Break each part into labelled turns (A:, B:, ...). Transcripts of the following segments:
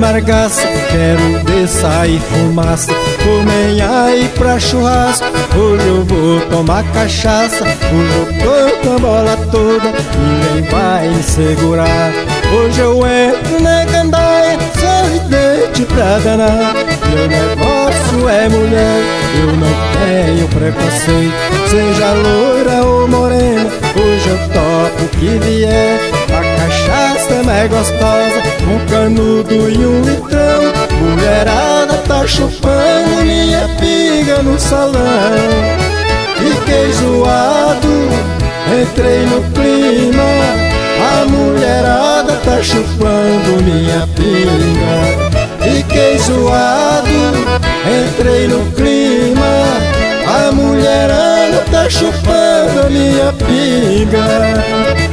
A: amargaça, quero ver sair fumaça, vou nem aí pra churrasco. Hoje eu vou tomar cachaça, hoje eu tô com a bola toda, ninguém vai me segurar. Hoje eu entro na gandaia, sorridente pra danar. Meu negócio é mulher, eu não tenho preconceito, seja loira ou morena, hoje eu topo o que vier. A cachaça é mais gostosa, um canudo e um litrão, mulherada tá chupando minha pinga no salão. Fiquei zoado, entrei no clima, a mulherada tá chupando minha pinga. Fiquei zoado, entrei no clima, a mulherada tá chupando minha pinga.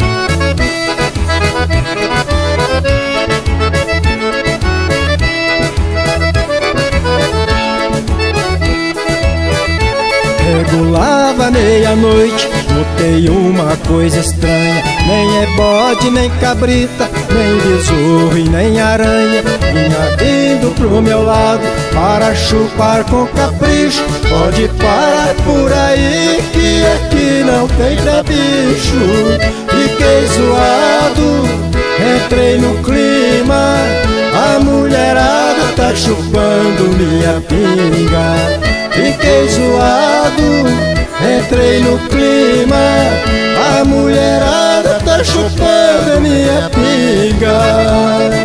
A: Regulava meia-noite, notei uma coisa estranha, nem é bode, nem cabrita, nem besouro e nem aranha. Vinha vindo pro meu lado para chupar com capricho. Pode parar por aí que aqui não tem pra bicho. Fiquei zoado, entrei no clima, a mulherada tá chupando minha pinga. Fiquei zoado, entrei no clima, a mulherada tá chupando minha pinga.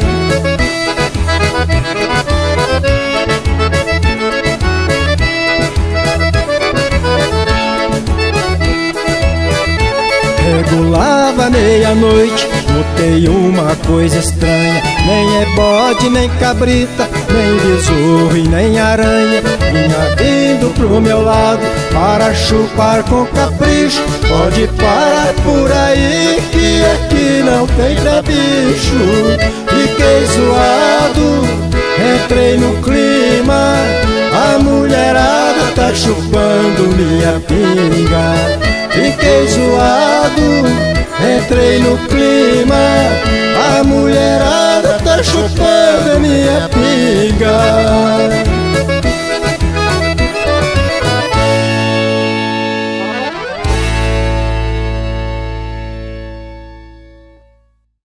A: Regulava meia-noite, notei uma coisa estranha, nem é bode, nem cabrita, nem besouro e nem aranha. Vinha vindo pro meu lado para chupar com capricho. Pode parar por aí que aqui não tem pra bicho. Fiquei zoado, entrei no clima, a mulherada tá chupando minha pinga. Fiquei zoado, entrei no clima, a mulherada tá chupando minha pinga.